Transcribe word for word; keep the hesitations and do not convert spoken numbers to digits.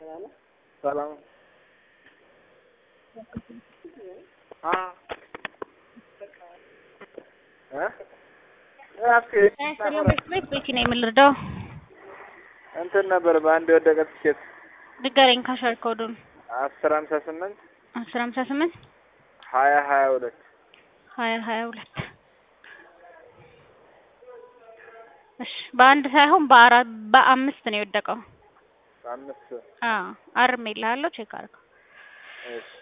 ሰላም አ እ ሰላም ቤት ቤት ነው የምልርዳው እንትን ነበር በአንድ የወደቀ ትኬት ንገረኝ ካሸር ኮዱን አስር ሃምሳ ስምንት አስር ሃምሳ ስምንት ሀያ ሀያ ሁለት ሀያ ሀያ ሁለት እሺ በአንድ ሳይሆን በአራት በአምስት ነው የወደቀው በአምስት አዎ አርሜልሃለሁ ቼክ አድርገው እሺ